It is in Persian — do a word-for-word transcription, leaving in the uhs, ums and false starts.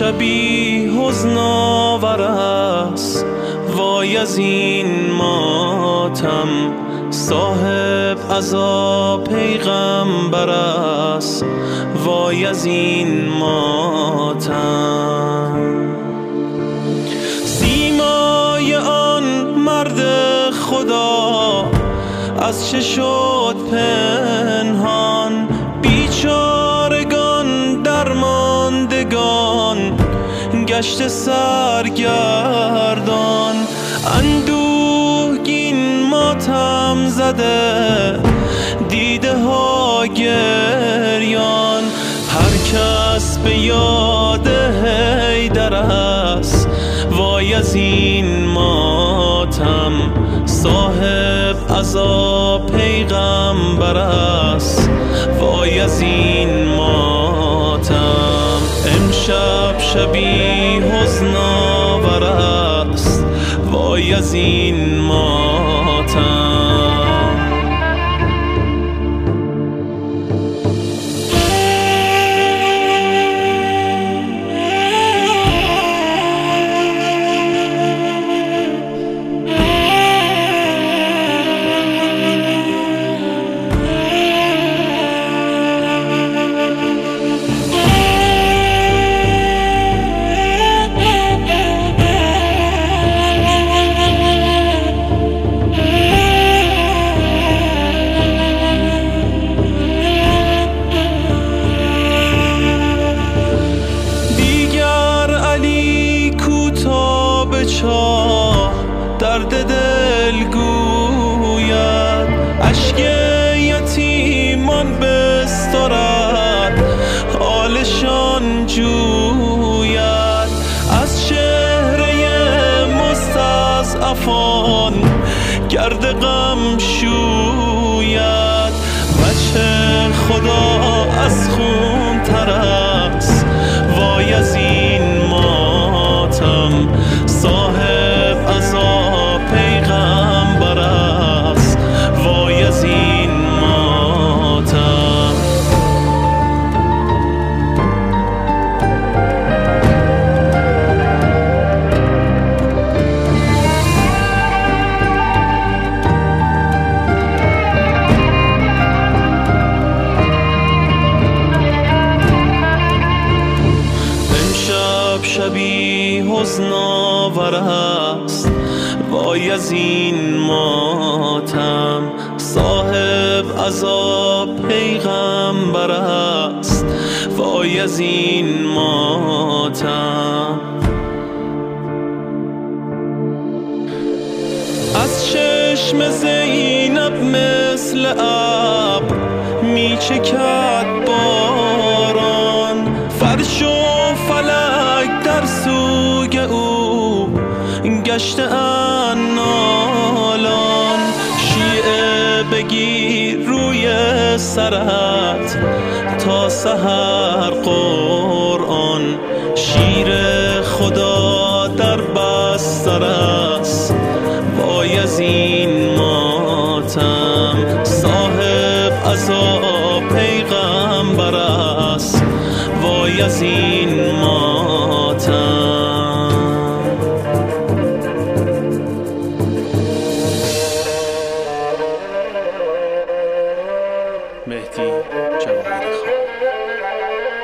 شبی حزن آور است، وای از این ماتم. صاحب عزا پیغمبر است، وای از این ماتم. سیمای آن مرد خدا از چه شد پنهان، بیچارگان درماندگان گشت سرگردان. اندوهگین ماتم زده دیده ها گریان، هر کس به یاد حیدر است، وای از این ماتم. صاحب عزا پیغمبر است، وای از این ماتم. امشب شبی حزن آور است، وای از این ماتم. درد دل گوید، اشک یتیمان بسترد، حالشان جوید. از چهره مستضعفان گرد غم شوید، وجه خدا از خون تر است، وای از این ماتم. صاحب عزا پیغمبر است، وای از این ماتم. امشب شبی حزن آور است، وای از این ماتم. صاحب عزا پیغمبر است، وای از این ماتم. از چشم زینب مثل ابر می چکد باران، فرش و فلک در سوی او گشته اند نالان. شیعه بگیر روی سرت تا سحر قرآن، شیر خدا در بستر است، وای از این ماتم. صاحب عزا پیغمبر است، وای از این ماتم. مهدی جواهری خان.